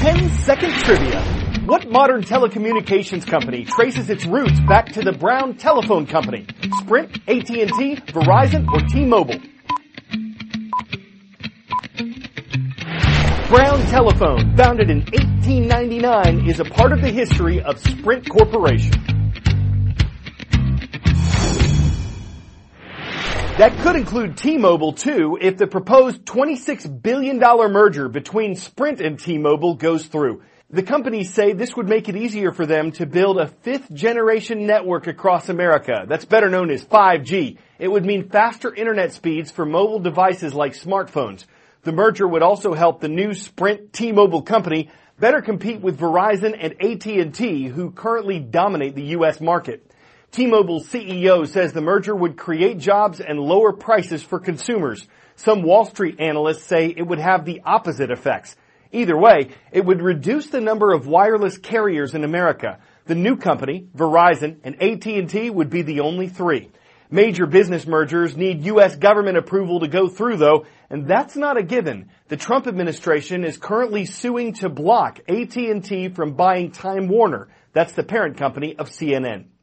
10-second trivia. What modern telecommunications company traces its roots back to the Brown Telephone Company? Sprint, AT&T, Verizon, or T-Mobile? Brown Telephone, founded in 1899, is a part of the history of Sprint Corporation. That could include T-Mobile, too, if the proposed $26 billion merger between Sprint and T-Mobile goes through. The companies say this would make it easier for them to build a fifth-generation network across America. That's better known as 5G. It would mean faster internet speeds for mobile devices like smartphones. The merger would also help the new Sprint T-Mobile company better compete with Verizon and AT&T, who currently dominate the U.S. market. T-Mobile's CEO says the merger would create jobs and lower prices for consumers. Some Wall Street analysts say it would have the opposite effects. Either way, it would reduce the number of wireless carriers in America. The new company, Verizon and AT&T, would be the only three. Major business mergers need U.S. government approval to go through, though, and that's not a given. The Trump administration is currently suing to block AT&T from buying Time Warner. That's the parent company of CNN.